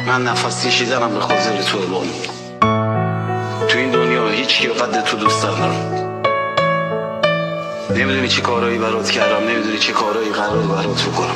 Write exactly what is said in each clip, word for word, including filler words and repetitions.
من نفس کشیدنم به خاطر تو بانو. تو این دنیا هیچ کی قد تو دوست ندارم. نمیدونی چه کارایی برات کردم، نمیدونی چه کارایی قرار برات بکنم.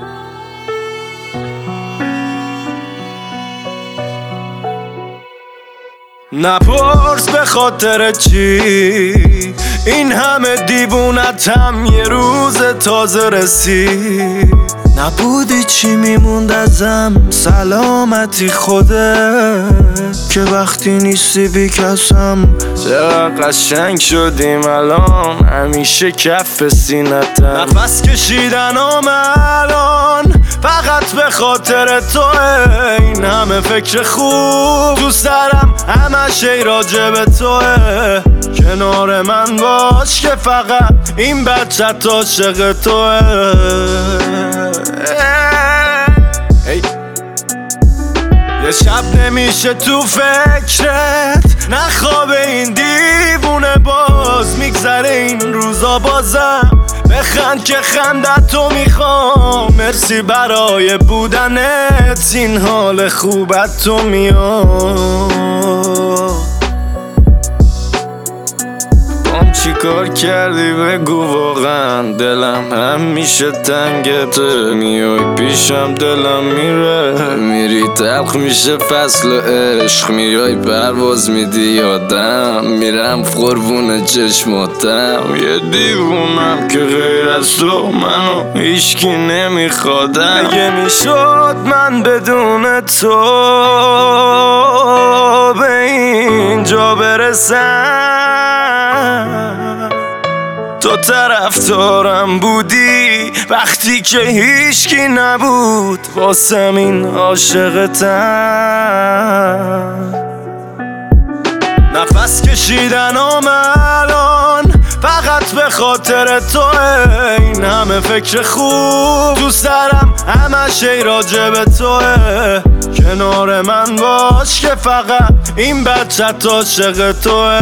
نپرس به خاطر چی این همه دیوونتم یه روز تازه رسید. نبودی چی میموند ازم، سلامتی خوده که وقتی نیستی بی کسم. چقدر قشنگ شدیم الان، همیشه کف سینتم. نفس کشیدنم الان فقط به خاطر توه. این همه فکر خوب تو سرم همش ای راجع به توه. کنار من باش که فقط این بچه عاشق توه. hey. یه شب نمیشه تو فکرت نخواب این دیوونه، باز میگذره این روزا بازم. بخند که خندت تو میخوام، مرسی برای بودنت، این حال خوبت تو میاد. چی کار کردی بگو واقعا، دلم همیشه تنگ تو. میای پیشم دلم میره، میری تلخ میشه فصل عشق. میای پرواز میدی یادم، میرم قربون چشماتم. یه دیوونم که غیر از تو منو هیچکی نمیخوادم. اگه میشد من بدون تو به اینجا برسم، تو طرفدارم بودی وقتی که هیچکی نبود، واسم این عاشقتم. نفس کشیدنم الان فقط به خاطر توه. این همه فکر خوب تو سرم همش ای راجع به توه. کنار من باش که فقط این بچه عاشق توه.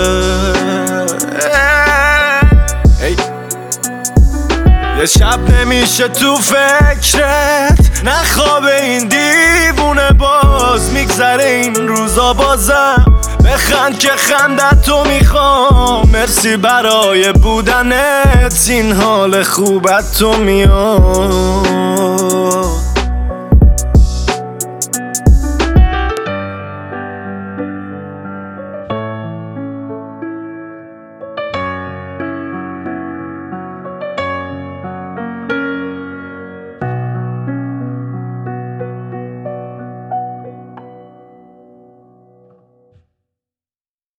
hey. یه شب نمیشه تو فکرت نخواب این دیوونه، باز میگذره این روزا بازم. بخند که خندت تو میخوام، مرسی برای بودنت، این حال خوبت تو میاد.